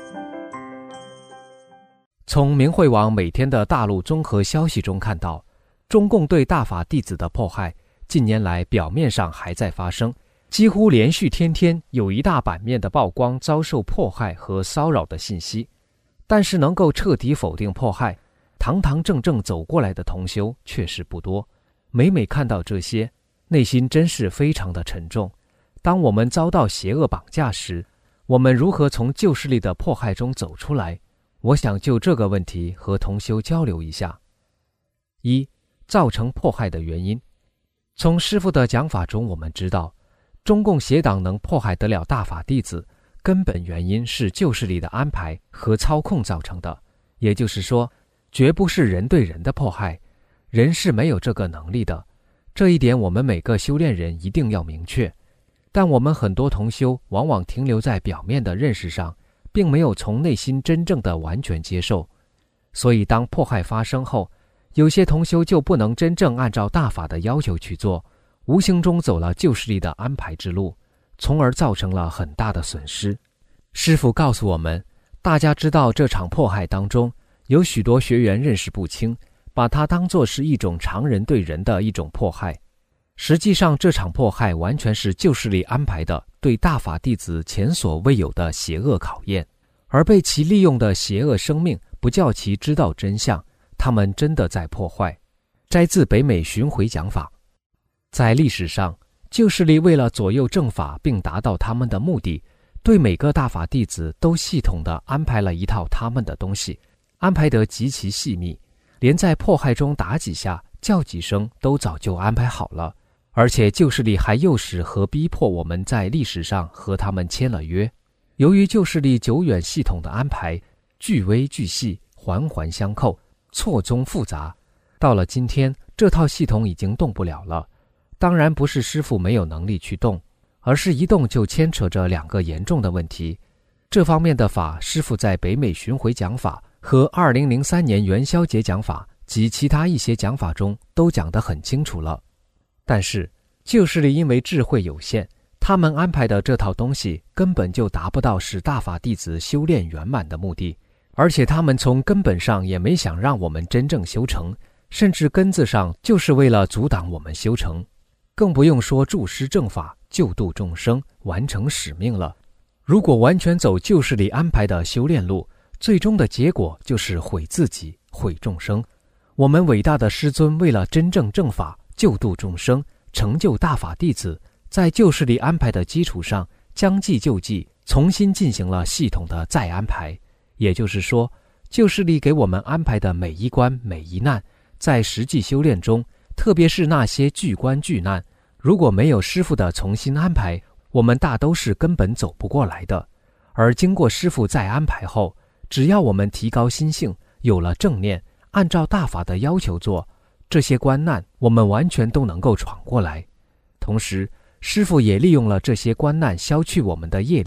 从明慧网每天的大陆综合消息中看到，中共对大法弟子的迫害近年来表面上还在发生，几乎连续天天有一大版面的曝光遭受迫害和骚扰的信息，但是能够彻底否定迫害，堂堂正正走过来的同修确实不多。每每看到这些，内心真是非常的沉重。当我们遭到邪恶绑架时，我们如何从旧势力的迫害中走出来？我想就这个问题和同修交流一下。一、造成迫害的原因。从师父的讲法中我们知道，中共邪党能迫害得了大法弟子，根本原因是旧势力的安排和操控造成的，也就是说，绝不是人对人的迫害，人是没有这个能力的。这一点我们每个修炼人一定要明确。但我们很多同修往往停留在表面的认识上，并没有从内心真正的完全接受。所以当迫害发生后，有些同修就不能真正按照大法的要求去做，无形中走了旧势力的安排之路，从而造成了很大的损失。师父告诉我们，大家知道这场迫害当中有许多学员认识不清，把它当作是一种常人对人的一种迫害。实际上这场迫害完全是旧势力安排的对大法弟子前所未有的邪恶考验，而被其利用的邪恶生命不叫其知道真相，他们真的在破坏。摘自北美巡回讲法。在历史上，旧势力为了左右正法并达到他们的目的，对每个大法弟子都系统地安排了一套他们的东西，安排得极其细密，连在迫害中打几下叫几声都早就安排好了。而且旧势力还诱使和逼迫我们在历史上和他们签了约。由于旧势力久远系统的安排，巨微巨细，环环相扣，错综复杂，到了今天，这套系统已经动不了了。当然不是师父没有能力去动，而是一动就牵扯着两个严重的问题。这方面的法，师父在北美巡回讲法和二零零三年元宵节讲法及其他一些讲法中都讲得很清楚了。但是旧势力因为智慧有限，他们安排的这套东西根本就达不到使大法弟子修炼圆满的目的，而且他们从根本上也没想让我们真正修成，甚至根子上就是为了阻挡我们修成，更不用说助师正法、救度众生、完成使命了。如果完全走旧势力安排的修炼路，最终的结果就是毁自己、毁众生。我们伟大的师尊为了真正正法、救度众生、成就大法弟子，在旧势力安排的基础上将计就计，重新进行了系统的再安排。也就是说，旧势力给我们安排的每一关每一难，在实际修炼中，特别是那些巨关巨难，如果没有师父的重新安排，我们大都是根本走不过来的。而经过师父再安排后，只要我们提高心性，有了正念，按照大法的要求做，这些关难我们完全都能够闯过来。同时师父也利用了这些关难消去我们的业力，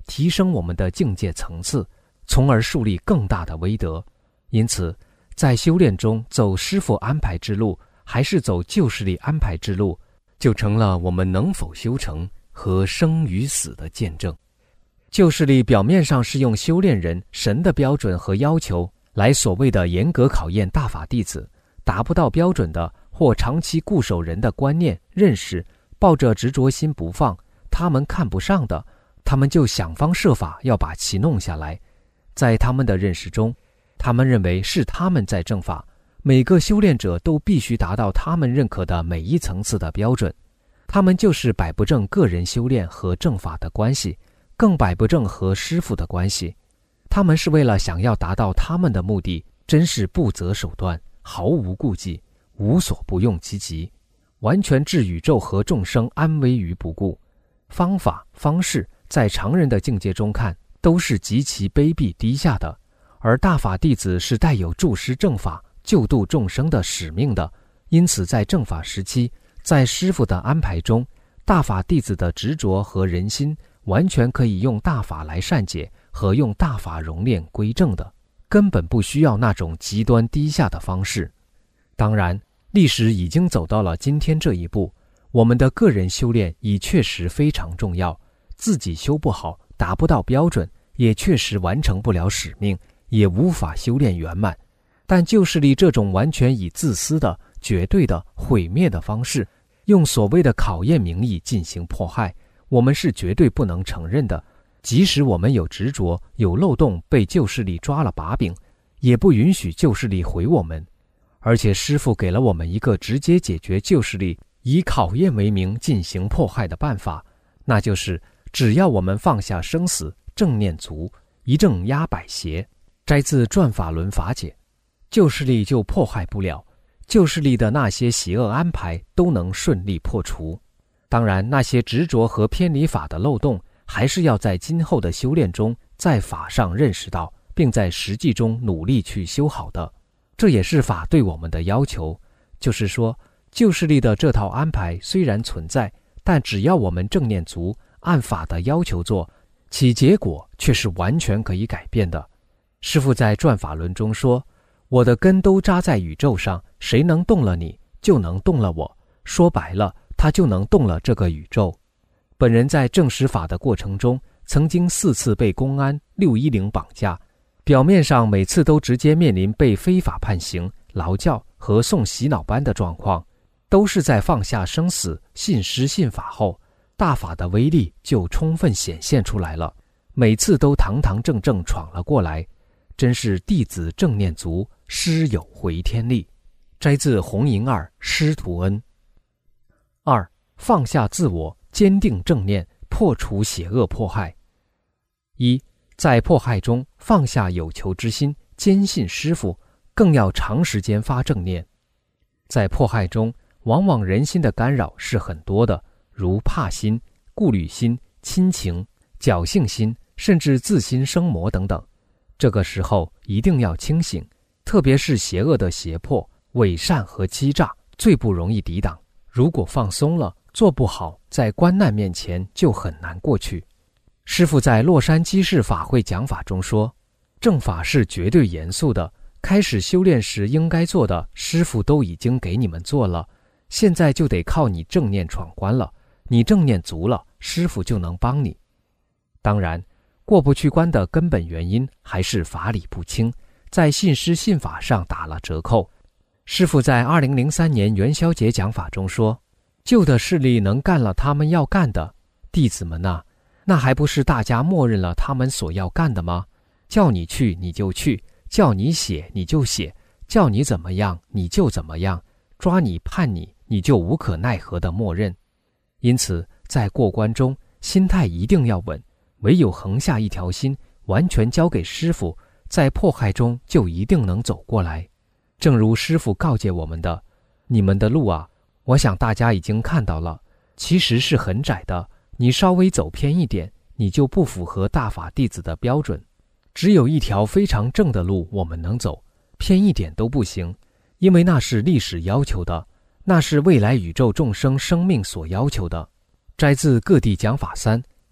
提升我们的境界层次，从而树立更大的威德。因此，在修炼中走师父安排之路，还是走旧势力安排之路，就成了我们能否修成和生与死的见证。旧势力表面上是用修炼人神的标准和要求来所谓的严格考验大法弟子，达不到标准的或长期固守人的观念认识，抱着执着心不放，他们看不上的，他们就想方设法要把其弄下来。在他们的认识中，他们认为是他们在正法，每个修炼者都必须达到他们认可的每一层次的标准。他们就是摆不正个人修炼和正法的关系，更摆不正和师父的关系。他们是为了想要达到他们的目的，真是不择手段，毫无顾忌，无所不用其极，完全置宇宙和众生安危于不顾。方法方式在常人的境界中看都是极其卑鄙低下的，而大法弟子是带有助师正法、救度众生的使命的。因此在正法时期，在师父的安排中，大法弟子的执着和人心完全可以用大法来善解和用大法熔炼归正的，根本不需要那种极端低下的方式。当然，历史已经走到了今天这一步，我们的个人修炼已确实非常重要，自己修不好，达不到标准，也确实完成不了使命，也无法修炼圆满。但旧势力这种完全以自私的、绝对的、毁灭的方式，用所谓的考验名义进行迫害，我们是绝对不能承认的。即使我们有执着、有漏洞，被旧势力抓了把柄，也不允许旧势力毁我们。而且师父给了我们一个直接解决旧势力以考验为名进行迫害的办法，那就是只要我们放下生死，正念足，一正压百邪。摘自《转法轮法解》，旧势力就迫害不了，旧势力的那些邪恶安排都能顺利破除。当然，那些执着和偏离法的漏洞，还是要在今后的修炼中在法上认识到，并在实际中努力去修好的。这也是法对我们的要求，就是说，旧势力的这套安排虽然存在，但只要我们正念足，按法的要求做，其结果却是完全可以改变的。师父在《转法轮》中说，我的根都扎在宇宙上，谁能动了你，就能动了我。说白了，他就能动了这个宇宙。本人在证实法的过程中，曾经四次被公安六一零绑架，表面上每次都直接面临被非法判刑、劳教和送洗脑班的状况，都是在放下生死、信师信法后，大法的威力就充分显现出来了，每次都堂堂正正闯了过来，真是弟子正念足，师有回天力。摘自红银二师徒恩。二、放下自我，坚定正念，破除邪恶迫害。一、在迫害中放下有求之心，坚信师父，更要长时间发正念。在迫害中，往往人心的干扰是很多的，如怕心、顾虑心、亲情、侥幸心，甚至自心生魔等等。这个时候一定要清醒，特别是邪恶的胁迫、伪善和欺诈，最不容易抵挡。如果放松了，做不好，在关难面前就很难过去。师父在洛杉矶市法会讲法中说，正法是绝对严肃的，开始修炼时应该做的，师父都已经给你们做了，现在就得靠你正念闯关了，你正念足了，师父就能帮你。当然，过不去关的根本原因还是法理不清，在信师信法上打了折扣。师父在二零零三年元宵节讲法中说，旧的势力能干了他们要干的，弟子们啊，那还不是大家默认了他们所要干的吗？叫你去你就去，叫你写你就写，叫你怎么样你就怎么样，抓你判你你就无可奈何的默认。因此在过关中心态一定要稳，唯有横下一条心，完全交给师父，在迫害中就一定能走过来。正如师父告诫我们的，你们的路啊，我想大家已经看到了，其实是很窄的，你稍微走偏一点，你就不符合大法弟子的标准。只有一条非常正的路我们能走，偏一点都不行，因为那是历史要求的，那是未来宇宙众生生命所要求的。摘自各地讲法三，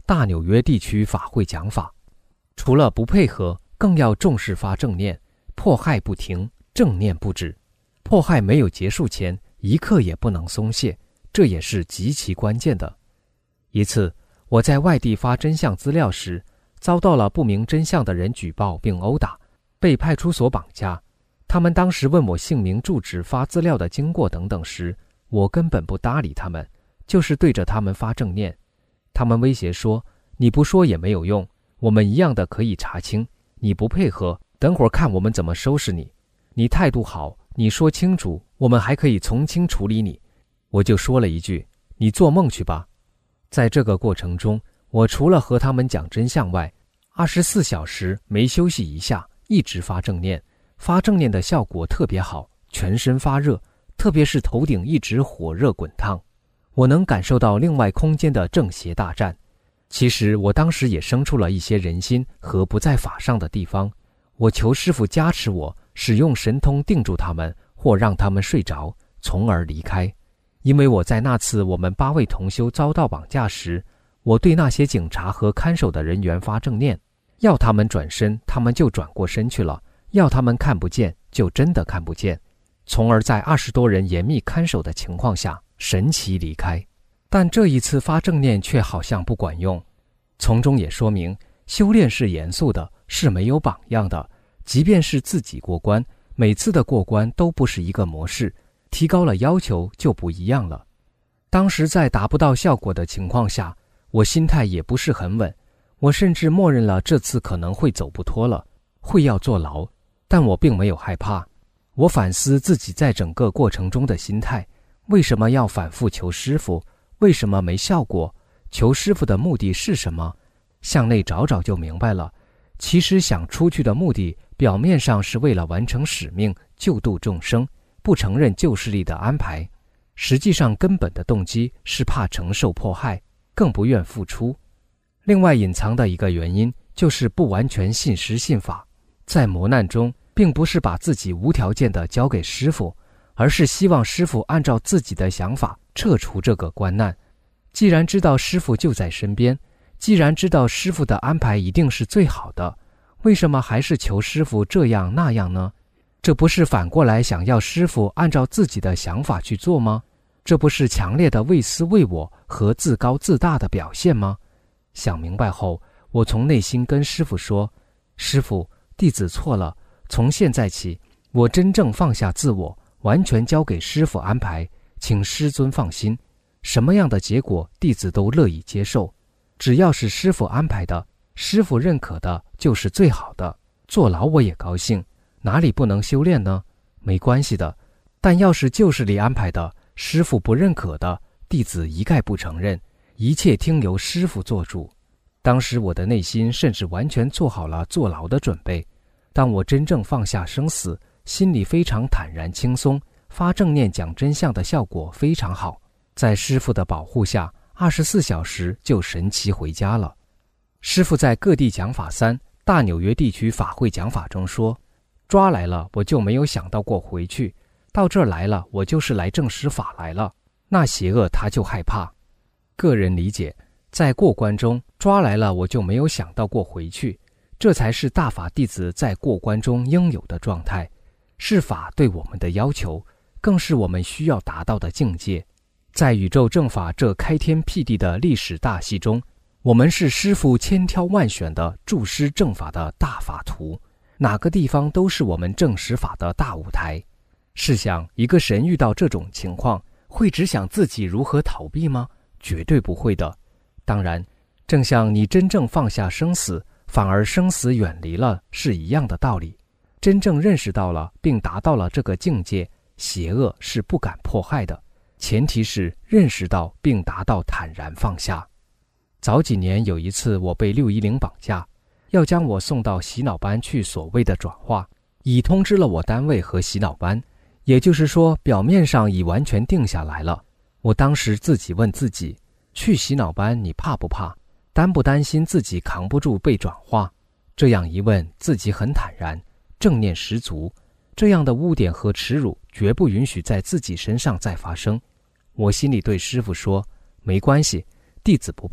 大纽约地区法会讲法。除了不配合，更要重视发正念，迫害不停，正念不止。迫害没有结束前，一刻也不能松懈，这也是极其关键的。一次，我在外地发真相资料时，遭到了不明真相的人举报并殴打，被派出所绑架。他们当时问我姓名、住址、发资料的经过等等时，我根本不搭理他们，就是对着他们发正念。他们威胁说，你不说也没有用，我们一样的可以查清，你不配合，等会儿看我们怎么收拾你。你态度好，你说清楚，我们还可以从轻处理你。我就说了一句，你做梦去吧。在这个过程中，我除了和他们讲真相外，二十四小时没休息一下，一直发正念。发正念的效果特别好，全身发热，特别是头顶一直火热滚烫。我能感受到另外空间的正邪大战。其实我当时也生出了一些人心和不在法上的地方，我求师父加持我，使用神通定住他们，或让他们睡着，从而离开。因为我在那次我们八位同修遭到绑架时，我对那些警察和看守的人员发正念，要他们转身，他们就转过身去了，要他们看不见，就真的看不见，从而在二十多人严密看守的情况下神奇离开。但这一次发正念却好像不管用，从中也说明修炼是严肃的，是没有榜样的，即便是自己过关，每次的过关都不是一个模式，提高了要求就不一样了。当时在达不到效果的情况下，我心态也不是很稳，我甚至默认了这次可能会走不脱了，会要坐牢，但我并没有害怕。我反思自己在整个过程中的心态，为什么要反复求师父？为什么没效果？求师父的目的是什么？向内找找就明白了。其实想出去的目的，表面上是为了完成使命，救度众生，不承认旧势力的安排。实际上根本的动机是怕承受迫害，更不愿付出。另外隐藏的一个原因，就是不完全信师信法。在磨难中，并不是把自己无条件地交给师父，而是希望师父按照自己的想法撤除这个关难。既然知道师父就在身边，既然知道师父的安排一定是最好的，为什么还是求师父这样那样呢？这不是反过来想要师父按照自己的想法去做吗？这不是强烈的为私为我和自高自大的表现吗？想明白后，我从内心跟师父说，师父，弟子错了，从现在起，我真正放下自我，完全交给师父安排，请师尊放心，什么样的结果弟子都乐意接受，只要是师父安排的，师父认可的就是最好的。坐牢我也高兴，哪里不能修炼呢？没关系的，但要是旧势力安排的，师父不认可的，弟子一概不承认，一切听由师父做主。当时我的内心甚至完全做好了坐牢的准备。当我真正放下生死，心里非常坦然轻松，发正念讲真相的效果非常好。在师父的保护下，二十四小时就神奇回家了。师父在各地讲法三大纽约地区法会讲法中说，抓来了我就没有想到过回去，到这儿来了我就是来证实法来了，那邪恶他就害怕。个人理解，在过关中抓来了我就没有想到过回去，这才是大法弟子在过关中应有的状态，是法对我们的要求，更是我们需要达到的境界。在宇宙正法这开天辟地的历史大戏中，我们是师父千挑万选的助师正法的大法图，哪个地方都是我们证实法的大舞台。试想，一个神遇到这种情况，会只想自己如何逃避吗？绝对不会的。当然，正像你真正放下生死，反而生死远离了是一样的道理。真正认识到了并达到了这个境界，邪恶是不敢迫害的，前提是认识到并达到坦然放下。早几年有一次我被六一零绑架，要将我送到洗脑班去所谓的转化，已通知了我单位和洗脑班，也就是说表面上已完全定下来了。我当时自己问自己，去洗脑班你怕不怕？担不担心自己扛不住被转化？这样一问，自己很坦然，正念十足。这样的污点和耻辱绝不允许在自己身上再发生。我心里对师父说，没关系，弟子不怕，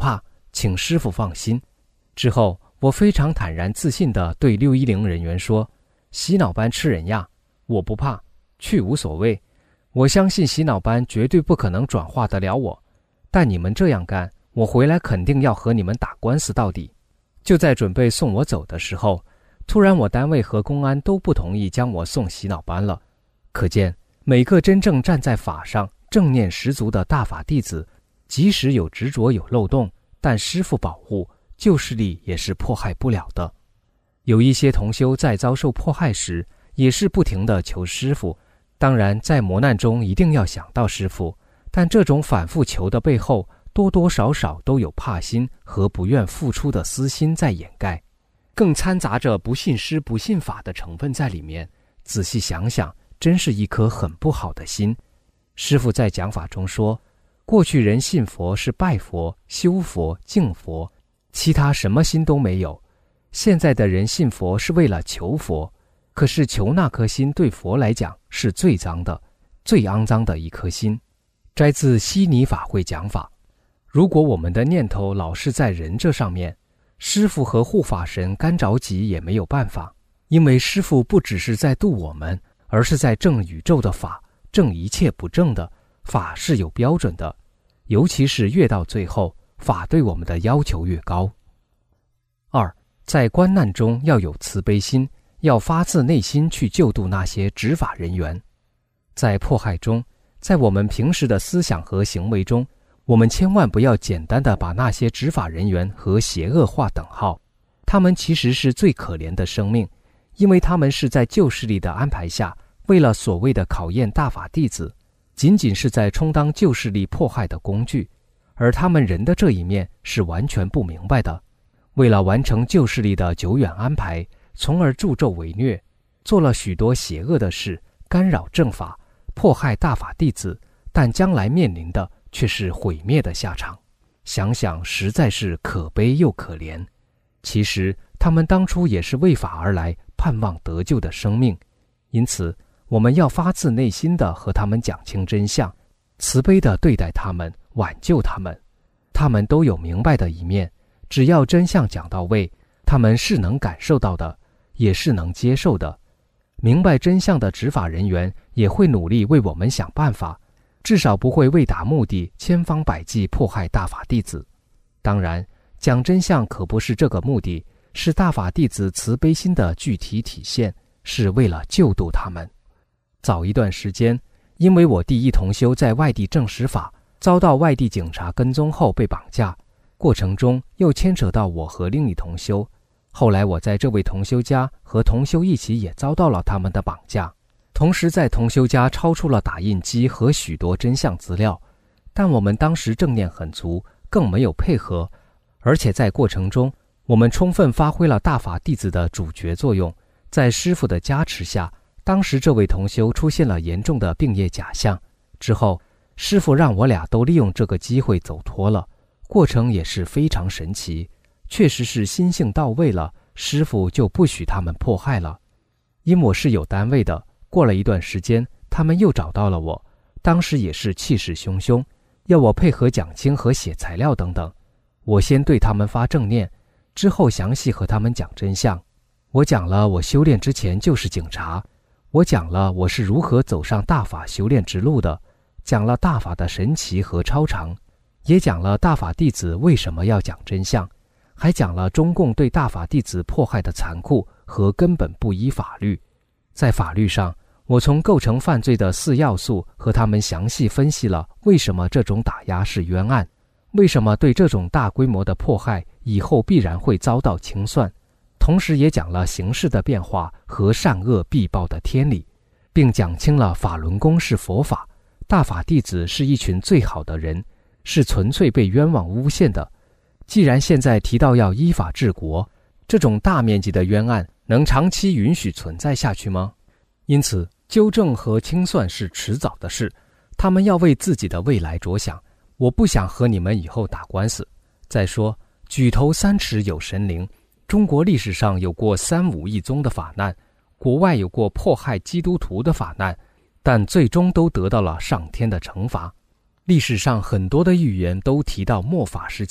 请师父放心。之后我非常坦然自信地对六一零人员说，洗脑班吃人呀，我不怕，去无所谓，我相信洗脑班绝对不可能转化得了我，但你们这样干，我回来肯定要和你们打官司到底。就在准备送我走的时候，突然我单位和公安都不同意将我送洗脑班了。可见每个真正站在法上正念十足的大法弟子，即使有执着有漏洞，但师父保护，旧势力也是迫害不了的。有一些同修在遭受迫害时也是不停地求师父，当然在磨难中一定要想到师父，但这种反复求的背后多多少少都有怕心和不愿付出的私心在掩盖，更掺杂着不信师不信法的成分在里面。仔细想想，真是一颗很不好的心。师父在讲法中说，过去人信佛是拜佛、修佛、敬佛，其他什么心都没有。现在的人信佛是为了求佛，可是求那颗心对佛来讲是最脏的、最肮脏的一颗心。摘自悉尼法会讲法。如果我们的念头老是在人这上面，师父和护法神干着急也没有办法，因为师父不只是在度我们，而是在正宇宙的法，正一切不正的法是有标准的，尤其是越到最后，法对我们的要求越高。二，在关难中要有慈悲心，要发自内心去救度那些执法人员。在迫害中，在我们平时的思想和行为中，我们千万不要简单地把那些执法人员和邪恶划等号，他们其实是最可怜的生命，因为他们是在旧势力的安排下，为了所谓的考验大法弟子，仅仅是在充当旧势力迫害的工具，而他们人的这一面是完全不明白的，为了完成旧势力的久远安排，从而助纣为虐，做了许多邪恶的事，干扰正法，迫害大法弟子，但将来面临的却是毁灭的下场。想想实在是可悲又可怜。其实他们当初也是为法而来，盼望得救的生命，因此我们要发自内心地和他们讲清真相，慈悲地对待他们，挽救他们。他们都有明白的一面，只要真相讲到位，他们是能感受到的，也是能接受的。明白真相的执法人员也会努力为我们想办法，至少不会为达目的千方百计迫害大法弟子。当然，讲真相可不是这个目的，是大法弟子慈悲心的具体体现，是为了救度他们。早一段时间，因为我第一同修在外地证实法，遭到外地警察跟踪后被绑架，过程中又牵扯到我和另一同修。后来我在这位同修家和同修一起也遭到了他们的绑架，同时在同修家超出了打印机和许多真相资料，但我们当时正念很足，更没有配合，而且在过程中我们充分发挥了大法弟子的主角作用。在师父的加持下，当时这位同修出现了严重的病业假象，之后师父让我俩都利用这个机会走脱了，过程也是非常神奇，确实是心性到位了，师父就不许他们迫害了。因我是有单位的，过了一段时间他们又找到了我，当时也是气势汹汹，要我配合讲经和写材料等等。我先对他们发正念，之后详细和他们讲真相。我讲了我修炼之前就是警察，我讲了我是如何走上大法修炼之路的，讲了大法的神奇和超常，也讲了大法弟子为什么要讲真相，还讲了中共对大法弟子迫害的残酷和根本不依法律。在法律上，我从构成犯罪的四要素和他们详细分析了为什么这种打压是冤案，为什么对这种大规模的迫害以后必然会遭到清算，同时也讲了形势的变化和善恶必报的天理，并讲清了法轮功是佛法，大法弟子是一群最好的人，是纯粹被冤枉诬陷的。既然现在提到要依法治国，这种大面积的冤案能长期允许存在下去吗？因此纠正和清算是迟早的事，他们要为自己的未来着想，我不想和你们以后打官司。再说举头三尺有神灵，中国历史上有过三武一宗的法难，国外有过迫害基督徒的法难，但最终都得到了上天的惩罚。历史上很多的预言都提到末法时期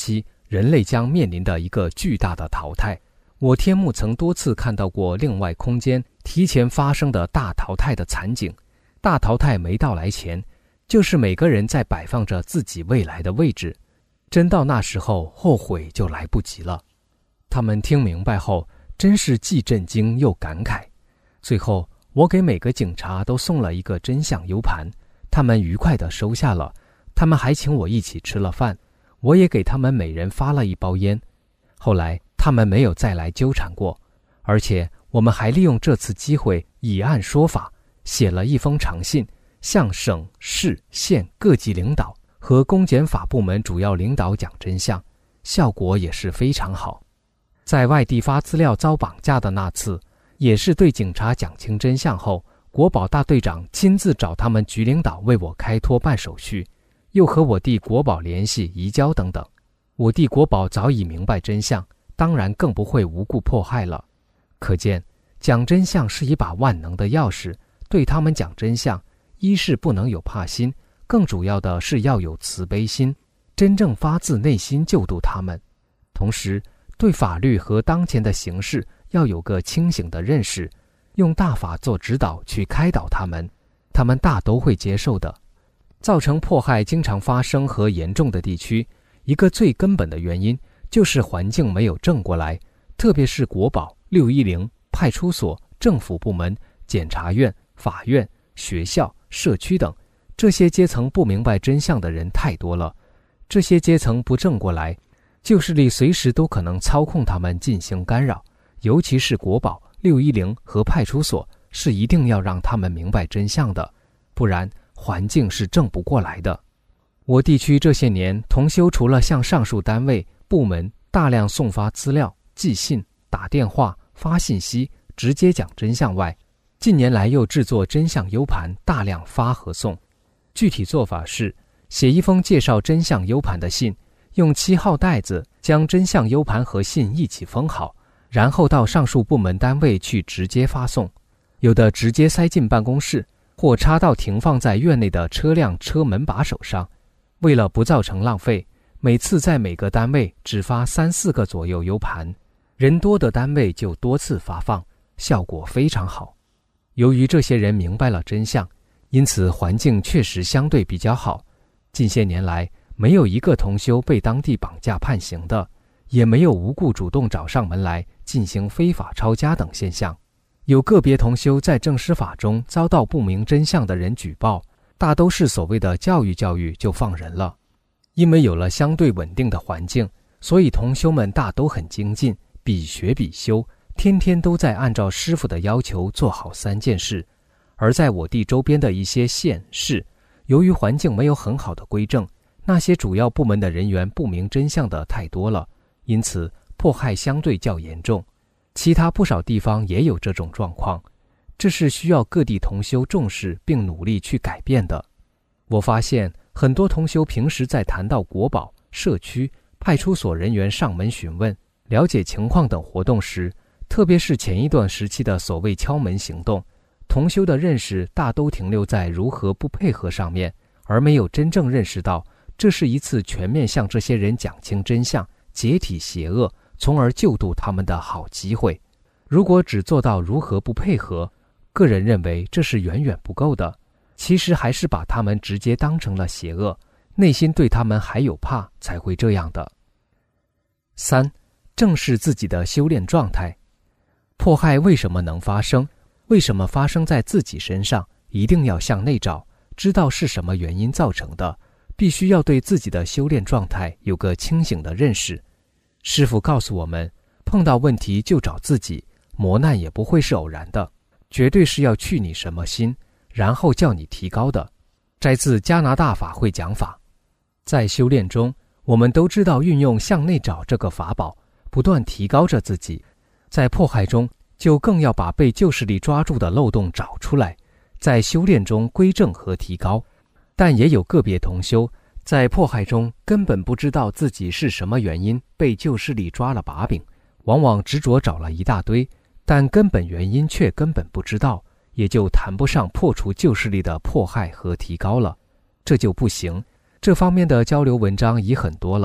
人类将面临的一个巨大的淘汰。我天幕曾多次看到过另外空间提前发生的大淘汰的惨景，大淘汰没到来前，就是每个人在摆放着自己未来的位置，真到那时候后悔就来不及了。他们听明白后，真是既震惊又感慨。最后我给每个警察都送了一个真相 U 盘，他们愉快地收下了，他们还请我一起吃了饭，我也给他们每人发了一包烟。后来他们没有再来纠缠过，而且我们还利用这次机会以案说法，写了一封长信，向省市县各级领导和公检法部门主要领导讲真相，效果也是非常好。在外地发资料遭绑架的那次，也是对警察讲清真相后，国保大队长亲自找他们局领导为我开脱办手续，又和我弟国保联系移交等等。我弟国保早已明白真相，当然更不会无故迫害了。可见讲真相是一把万能的钥匙，对他们讲真相，一是不能有怕心，更主要的是要有慈悲心，真正发自内心救度他们。同时对法律和当前的形势要有个清醒的认识，用大法做指导去开导他们，他们大都会接受的。造成迫害经常发生和严重的地区，一个最根本的原因就是环境没有正过来，特别是国保、六一零、派出所、政府部门、检察院、法院、学校、社区等，这些阶层不明白真相的人太多了。这些阶层不正过来，旧势力随时都可能操控他们进行干扰，尤其是国保、六一零和派出所是一定要让他们明白真相的，不然环境是正不过来的。我地区这些年同修除了向上述单位部门大量送发资料、寄信、打电话、发信息直接讲真相外，近年来又制作真相 U 盘大量发和送。具体做法是写一封介绍真相 U 盘的信，用七号袋子将真相 U 盘和信一起封好，然后到上述部门单位去直接发送，有的直接塞进办公室，或插到停放在院内的车辆车门把手上。为了不造成浪费，每次在每个单位只发三四个左右 U 盘，人多的单位就多次发放，效果非常好。由于这些人明白了真相，因此环境确实相对比较好。近些年来，没有一个同修被当地绑架判刑的，也没有无故主动找上门来进行非法抄家等现象。有个别同修在正师法中遭到不明真相的人举报，大都是所谓的教育教育就放人了。因为有了相对稳定的环境，所以同修们大都很精进，比学比修，天天都在按照师父的要求做好三件事。而在我地周边的一些县市，由于环境没有很好的规正，那些主要部门的人员不明真相的太多了，因此迫害相对较严重。其他不少地方也有这种状况，这是需要各地同修重视并努力去改变的。我发现很多同修平时在谈到国保、社区、派出所人员上门询问、了解情况等活动时，特别是前一段时期的所谓敲门行动，同修的认识大都停留在如何不配合上面，而没有真正认识到这是一次全面向这些人讲清真相、解体邪恶，从而救度他们的好机会。如果只做到如何不配合，个人认为这是远远不够的，其实还是把他们直接当成了邪恶，内心对他们还有怕才会这样的。三、正视自己的修炼状态。迫害为什么能发生？为什么发生在自己身上？一定要向内找，知道是什么原因造成的，必须要对自己的修炼状态有个清醒的认识。师父告诉我们，碰到问题就找自己，磨难也不会是偶然的，绝对是要去你什么心，然后叫你提高的。摘自加拿大法会讲法。在修炼中，我们都知道运用向内找这个法宝，不断提高着自己。在迫害中，就更要把被旧势力抓住的漏洞找出来，在修炼中归正和提高。但也有个别同修在迫害中根本不知道自己是什么原因被旧势力抓了把柄，往往执着找了一大堆，但根本原因却根本不知道，也就谈不上破除旧势力的迫害和提高了，这就不行。这方面的交流文章已很多了，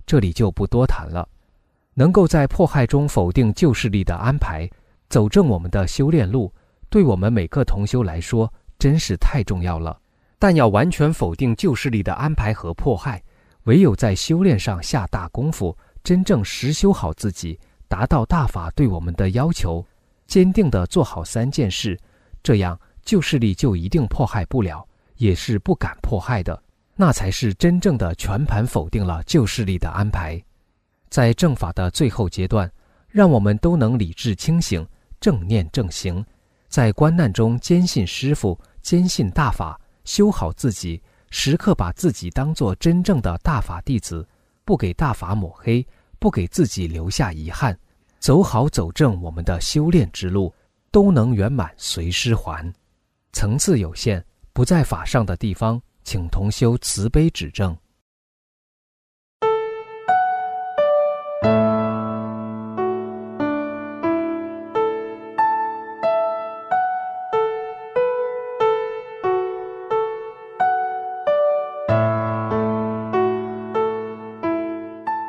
这里就不多谈了。能够在迫害中否定旧势力的安排，走正我们的修炼路，对我们每个同修来说真是太重要了。但要完全否定旧势力的安排和迫害，唯有在修炼上下大功夫，真正实修好自己，达到大法对我们的要求，坚定地做好三件事，这样旧势力就一定迫害不了，也是不敢迫害的，那才是真正的全盘否定了旧势力的安排。在正法的最后阶段，让我们都能理智清醒，正念正行，在关难中坚信师父，坚信大法，修好自己，时刻把自己当作真正的大法弟子，不给大法抹黑，不给自己留下遗憾，走好走正我们的修炼之路，都能圆满随师还。层次有限，不在法上的地方，请同修慈悲指正。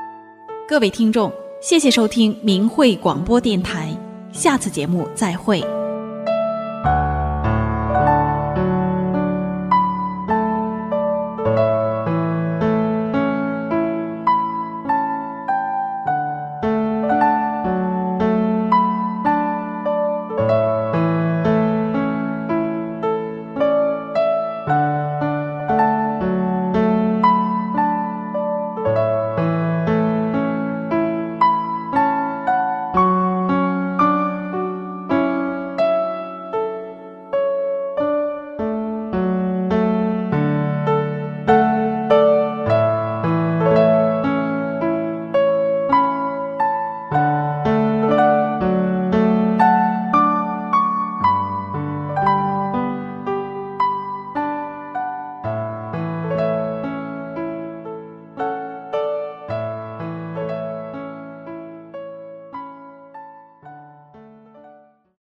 各位听众，谢谢收听明慧广播电台，下次节目再会。